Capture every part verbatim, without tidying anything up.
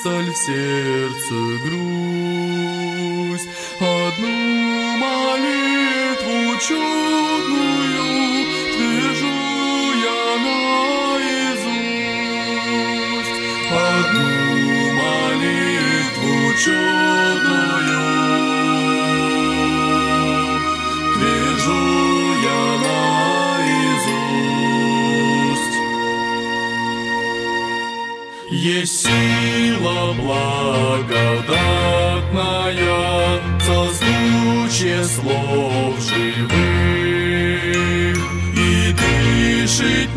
в сердце грусть. Одну молитву чудную твержу я наизусть. Одну молитву чудную твержу я наизусть. Есть сила благодатная, созвучие слов живых, и дышит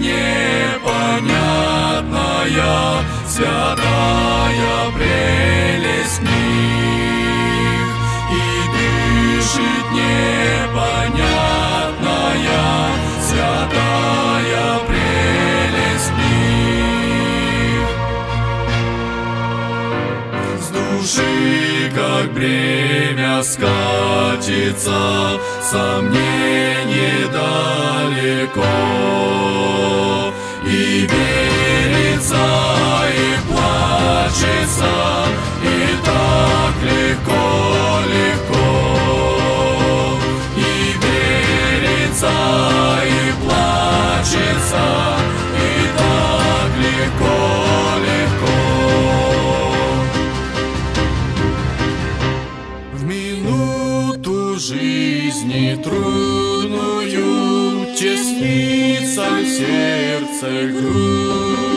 непонятная святая прелесть в них, и дышит непонятная святая прелесть в них. С души, как бремя, скатится сомнение далеко, и верится, и плачется, и так легко, легко, и верится, и плачется, и так легко, легко. В минуту жизни трудную теснится в сердце грудь.